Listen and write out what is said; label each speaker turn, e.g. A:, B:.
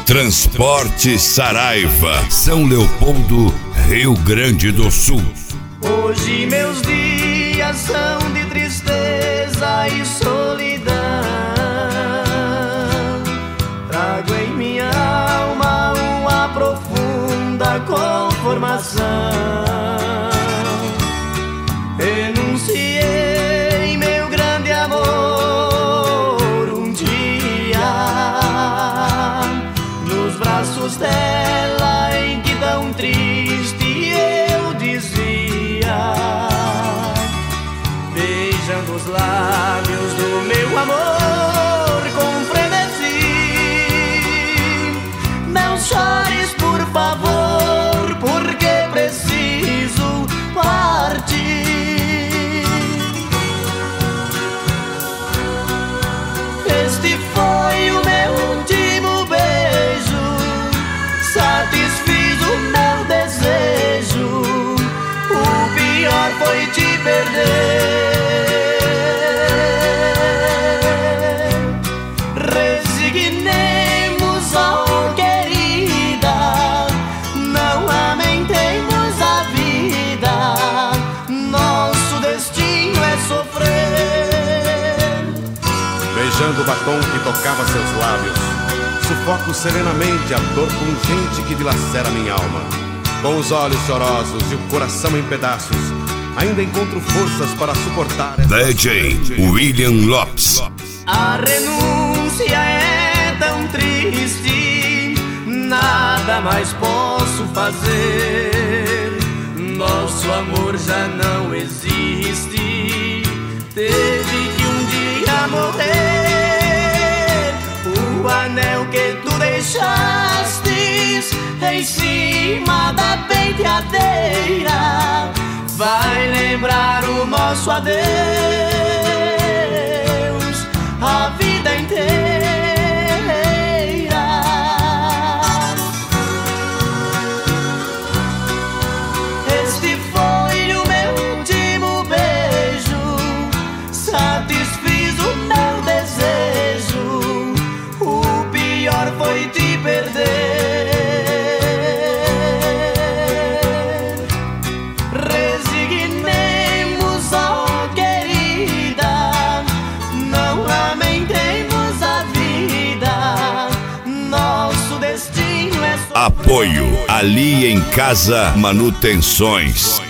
A: Transporte Saraiva, São Leopoldo, Rio Grande do Sul.
B: Hoje meus dias são de tristeza e solidão. Trago em minha alma uma profunda conformação. Enunciei meu grande amor um dia nos braços dela, em que tão triste eu dizia, beijando os lábios do meu amor com frenesi. Não chores, por favor, porque preciso partir. Este foi o meu último beijo, satisfiz o meu desejo. O pior foi te perder. Resignemos, oh querida, não lamentemos a vida. Nosso destino é sofrer.
C: Beijando o batom que tocava seus lábios, sufoco serenamente a dor pungente que dilacera minha alma. Com os olhos chorosos e o coração em pedaços, ainda encontro forças para suportar essa...
A: DJ William Lopes.
B: A renúncia é tão triste, nada mais posso fazer. Nosso amor já não existe, teve que um dia morrer. O anel que tu deixastes em cima da penteadeira vai lembrar o nosso adeus a vida inteira. Este foi o meu último beijo, satisfiz o meu desejo. O pior foi te perder. Resignemos, oh querida, não lamentemos a vida. Nosso destino é sofrer.
A: Apoio Ali em Casa Manutenções.